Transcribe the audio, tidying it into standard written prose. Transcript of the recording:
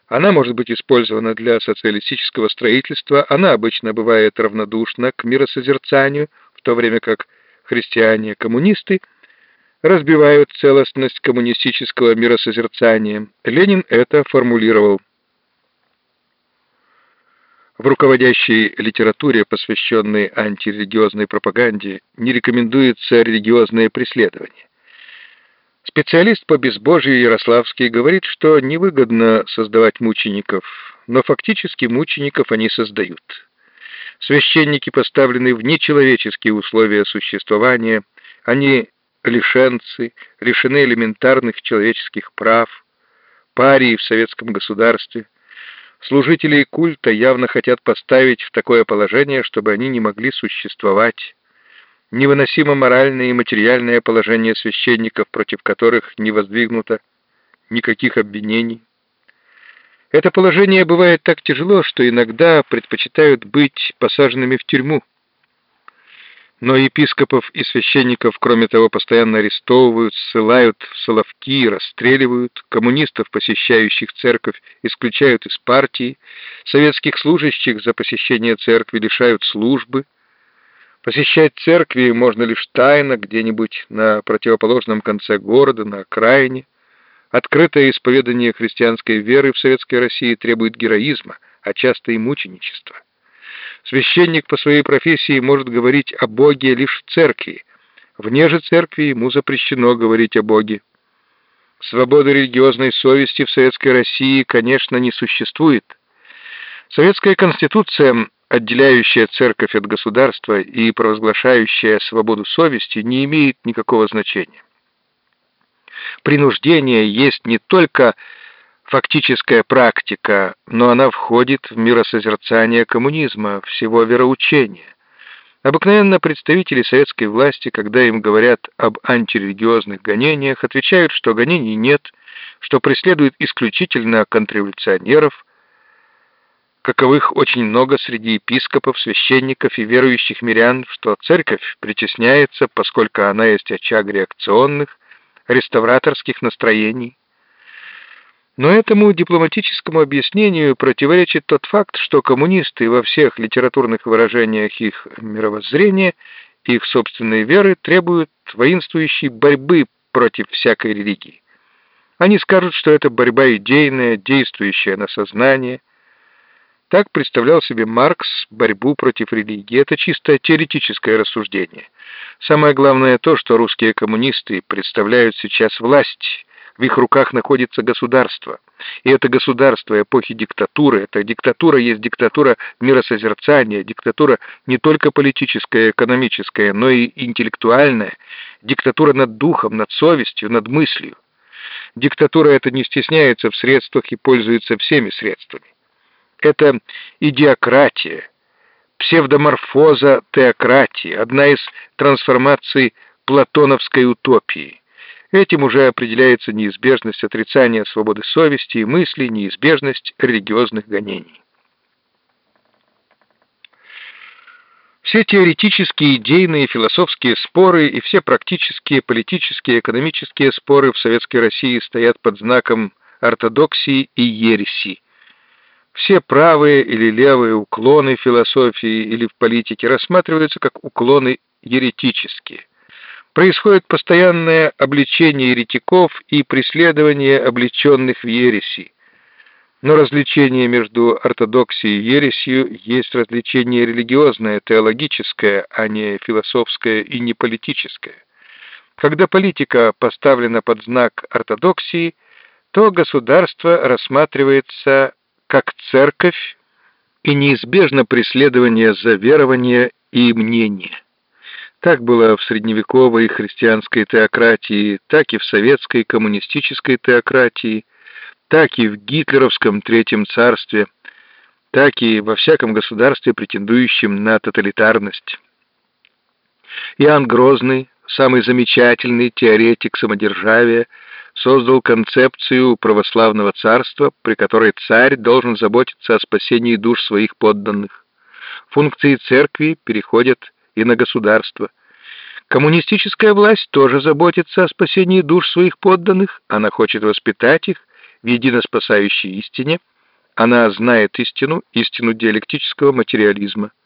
Она может быть использована для социалистического строительства, она обычно бывает равнодушна к миросозерцанию, в то время как христиане-коммунисты разбивают целостность коммунистического миросозерцания. Ленин это формулировал. В руководящей литературе, посвященной антирелигиозной пропаганде, не рекомендуется религиозное преследование. Специалист по безбожию Ярославский говорит, что невыгодно создавать мучеников, но фактически мучеников они создают. Священники поставлены в нечеловеческие условия существования, они лишенцы, лишены элементарных человеческих прав, парии в советском государстве. Служители культа явно хотят поставить в такое положение, чтобы они не могли существовать. Невыносимо моральное и материальное положение священников, против которых не воздвигнуто никаких обвинений. Это положение бывает так тяжело, что иногда предпочитают быть посаженными в тюрьму. Но епископов и священников, кроме того, постоянно арестовывают, ссылают в Соловки, расстреливают, коммунистов, посещающих церковь, исключают из партии, советских служащих за посещение церкви лишают службы. Посещать церкви можно лишь тайно, где-нибудь на противоположном конце города, на окраине. Открытое исповедание христианской веры в Советской России требует героизма, а часто и мученичества. Священник по своей профессии может говорить о Боге лишь в церкви. Вне же церкви ему запрещено говорить о Боге. Свободы религиозной совести в Советской России, конечно, не существует. Советская Конституция, отделяющая церковь от государства и провозглашающая свободу совести, не имеет никакого значения. Принуждение есть не только фактическая практика, но она входит в миросозерцание коммунизма, всего вероучения. Обыкновенно представители советской власти, когда им говорят об антирелигиозных гонениях, отвечают, что гонений нет, что преследуют исключительно контрреволюционеров, каковых очень много среди епископов, священников и верующих мирян, что церковь притесняется, поскольку она есть очаг реакционных, реставраторских настроений. Но этому дипломатическому объяснению противоречит тот факт, что коммунисты во всех литературных выражениях их мировоззрения, их собственной веры требуют воинствующей борьбы против всякой религии. Они скажут, что это борьба идейная, действующая на сознание. Так представлял себе Маркс борьбу против религии. Это чисто теоретическое рассуждение. Самое главное то, что русские коммунисты представляют сейчас власть. В их руках находится государство. И это государство эпохи диктатуры. Эта диктатура есть диктатура миросозерцания, диктатура не только политическая и экономическая, но и интеллектуальная, диктатура над духом, над совестью, над мыслью. Диктатура эта не стесняется в средствах и пользуется всеми средствами. Это идеократия, псевдоморфоза теократии, одна из трансформаций платоновской утопии. Этим уже определяется неизбежность отрицания свободы совести и мысли, неизбежность религиозных гонений. Все теоретические, идейные, философские споры и все практические, политические, экономические споры в Советской России стоят под знаком ортодоксии и ереси. Все правые или левые уклоны в философии или в политике рассматриваются как уклоны еретические. Происходит постоянное обличение еретиков и преследование обличенных в ереси. Но различение между ортодоксией и ересью есть различение религиозное, теологическое, а не философское и не политическое. Когда политика поставлена под знак ортодоксии, то государство рассматривается как церковь и неизбежно преследование за верование и мнение. Так было в средневековой христианской теократии, так и в советской коммунистической теократии, так и в гитлеровском Третьем царстве, так и во всяком государстве, претендующем на тоталитарность. Иоанн Грозный, самый замечательный теоретик самодержавия, создал концепцию православного царства, при которой царь должен заботиться о спасении душ своих подданных. Функции церкви переходят и на государство. Коммунистическая власть тоже заботится о спасении душ своих подданных, она хочет воспитать их в единоспасающей истине, Она знает истину, истину диалектического материализма.